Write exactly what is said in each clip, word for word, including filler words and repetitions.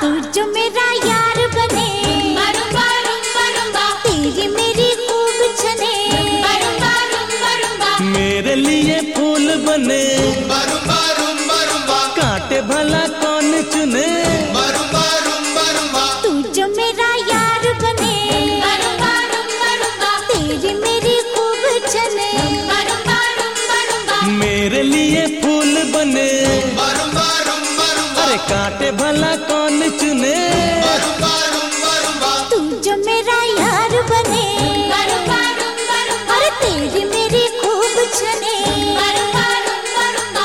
तू जो मेरा यार बने, रुम्बा रुम्बा रुम्बा, तेरी मेरी खूब छने, रुम्बा रुम्बा रुम्बा, मेरे लिए फूल बने, रुम्बा रुम्बा रुम्बा रुम्बा, कांटे भला कौन चुने। रुम्बा रुम्बा रुम्बा, तू जो मेरा यार बने, रुम्बा रुम्बा रुम्बा, तेरी मेरी खूब छने, रुम्बा रुम्बा रुम्बा, मेरे लिए फूल बने, रुम्बा रुम्बा रुम्बा रुम्बा, अरे कांटे भला कौन चुने। रुम्बा रुम्बा रुम्बा, तू जो मेरा यार बने, रुम्बा रुम्बा रुम्बा, अरे तेरी मेरी खूब छने। रुम्बा रुम्बा रुम्बा,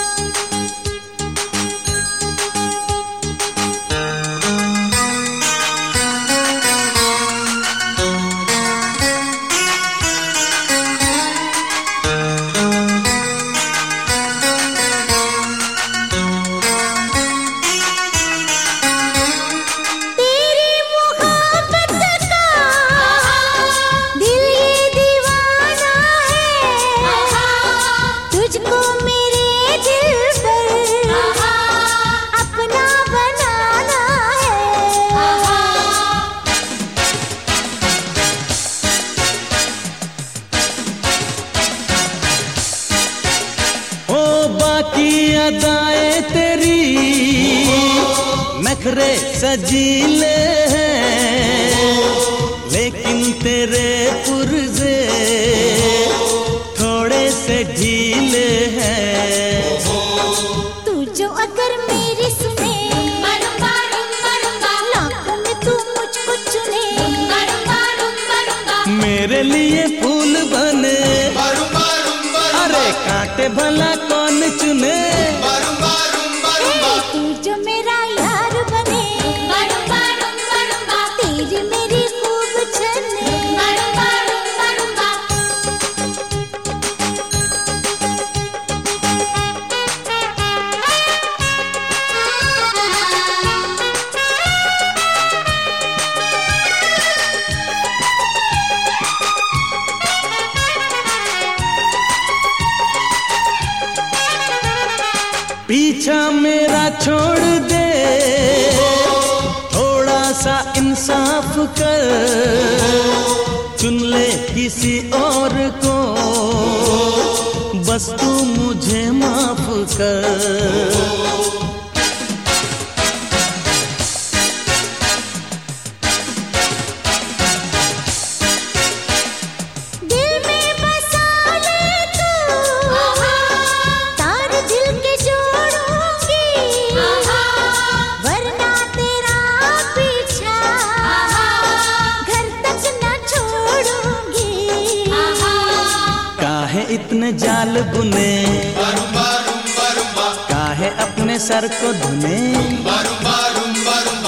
तेरी मोहब्बत का दिल ये दीवाना है, तुझको मेरे दिल पर अपना बनाना है। ओ बाकी अदाएं तेरी नखरे सजीले हैं, लेकिन तेरे पुर्जे थोड़े से ढीले हैं। तू जो अगर मेरी सुने, रुम्बा रुम्बा रुम्बा, लाखों में तू मुझको चुने। रुम्बा रुम्बा रुम्बा, मेरे लिए फूल बने, रुम्बा रुम्बा, अरे कांटे भला कौन चुने। रुम्बा रुम्बा रुम्बा, तू जो मेरा यार बने, रुम्बा रुम्बा रुम्बा, तेरी मेरी खूब छने। रुम्बा रुम्बा रुम्बा, पीछा मेरा छोड़ दे, थोड़ा सा इंसाफ कर, चुन ले किसी और को, बस तू मुझे माफ कर। दिल में बसा ले तू, तार दिल के जोड़ूंगी, वरना तेरा पीछा घर तक न छोड़ूंगी। काहे इतने जाल बुने, रुम्बा रुम्बा रुम्बा, काहे अपने सर को धुने। रुम्बा रुम्बा रुम्बा रुम्बा,